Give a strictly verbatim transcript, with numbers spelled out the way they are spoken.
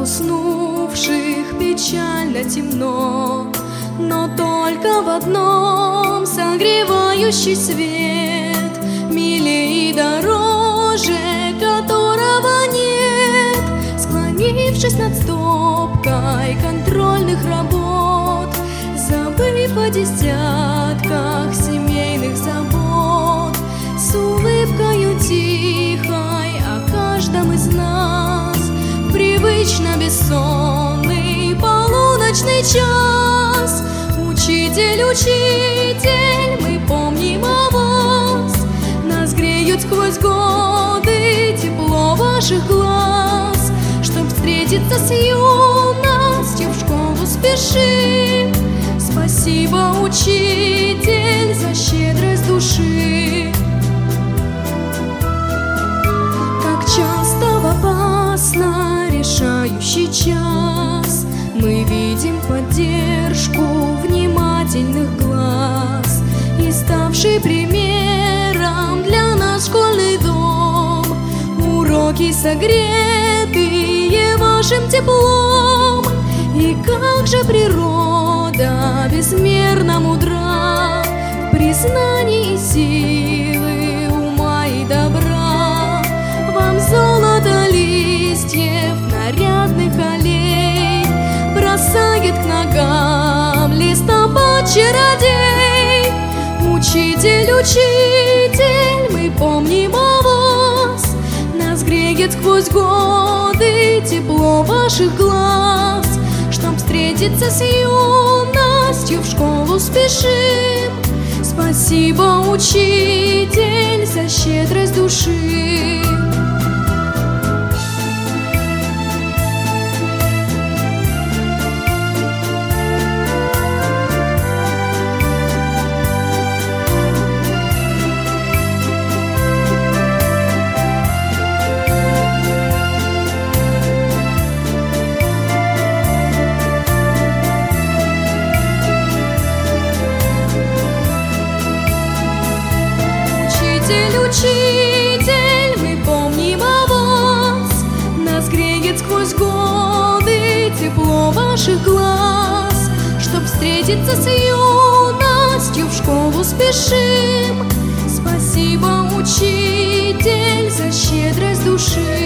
уснувших печально темно, но только в одном согревающий свет, милее и дороже которого нет. Склонившись над стопкой контрольных работ, забыв о десятках семейных забот, с улыбкою тихой о каждом из нас, привычно бессонный полуночный час. Учитель, учитель, мы помним о вас, нас греют сквозь годы тепло ваших глаз. Чтоб встретиться с юностью, в школу спешим. Спасибо, учитель, за щедрость души. Как часто в опасно решающий час мы видим поддержку внимательных глаз, и ставший примером для нас школьный дом, уроки согретые вашим теплом. И как же природа безмерно мудра в признании силы ума и добра. Вам золото листьев нарядных аллей бросает к ногам листопад-чародей. Учитель, учитель, мы помним о вас, нас греет сквозь годы тепло ваших глаз. Чтоб встретиться с юностью, в школу спешим. Спасибо, учитель, за щедрость души. Учитель, мы помним о вас, нас греет сквозь годы тепло ваших глаз. Чтоб встретиться с юностью, в школу спешим. Спасибо, учитель, за щедрость души.